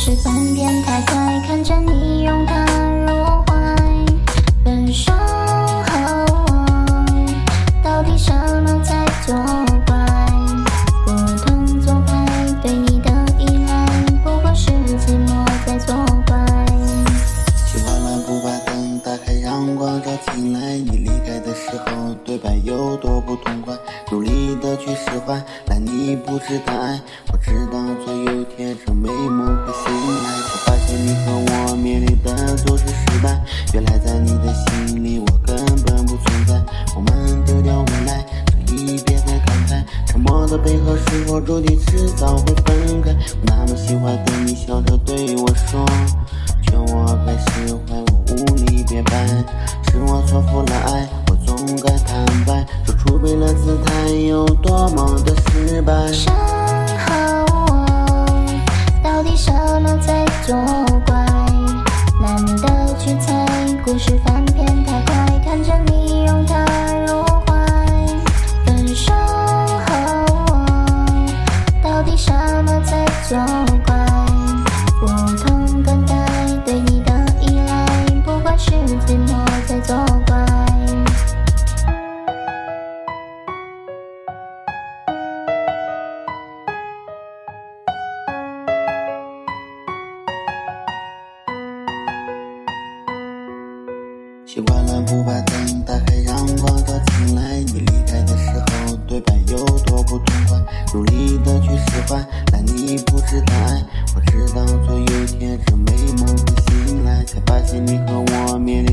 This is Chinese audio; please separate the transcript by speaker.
Speaker 1: 事翻篇太快，看着你拥他入怀。分手后，到底什么才作怪？不同做派，对你的依赖，不过是寂寞在作怪。
Speaker 2: 习惯了不把灯打开，让光照进来。你离开的时候，对白有多不痛快，努力的去释怀，但你不知答案。我知道总有天这美梦会醒来，才发现你和我面临的都是失败。原来在你的心里我根本不存在，我们丢掉未来，这一别再感慨。沉默的背后是否注定迟早会分开？我那么喜欢的你笑着对我说，劝我该释怀，我无力别白。是我错付了爱，我总该坦白，说出为了姿态有多么的失败。
Speaker 1: 身后，到底什么在作怪？难得去猜，故事翻篇太快，看着你拥他入怀。分手后，到底什么在作怪？不同等待，对你的依赖，不管是寂寞在作怪。
Speaker 2: 习惯了不把灯打开，让光照进来。你离开的时候，对白有多不痛快，努力的去释怀，但你不知答案。我知道总有一天这美梦会醒来，才发现你和我面临